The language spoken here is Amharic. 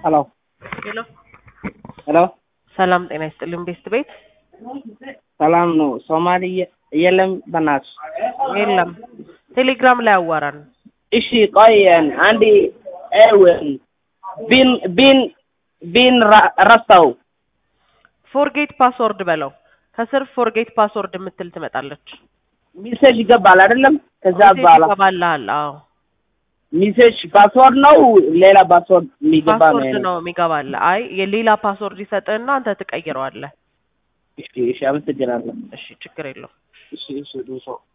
Hello. Hello. Hello. ሰላም ጤና ይስጥልኝ ቤስት ቤት ሰላም ነው። ሶማሊ የለም በናትሽ የለም ቴሌግራም ላይ አዋራን። እሺ ቆየን አንዲ ኤወን ቢን ረሳው ፎርጌት ፓስወርድ በለው ከስር ፎርጌት ፓስወርድ የምትል ትመጣለች። ሚሴጅ ይገባል አይደለም? ከዛ ባላ ይገባል። አዎ ሚሴጅ ፓስወርድ ነው ሌላ ፓስወርድ የሚገባ ነው? ፓስወርድ ነው የሚገባል። አይ የሌላ ፓስወርድ ይሰጥህና አንተ ትቀይረዋለህ። እሺ አመሰግናለሁ። እሺ ችግር የለውም። እሺ ዱሶ